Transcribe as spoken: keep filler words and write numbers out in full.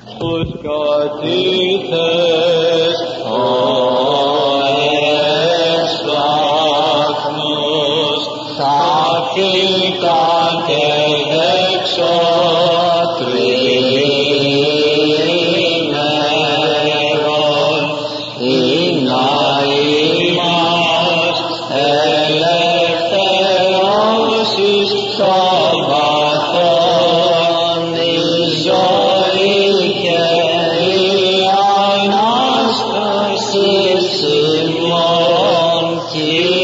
τους κατήθες οές φλάχνους θαύτηκαν και εξωτρίμερον εινά ημάς ελευθερώσεις σαββατών η ζωή και η Ανάσταση ημών.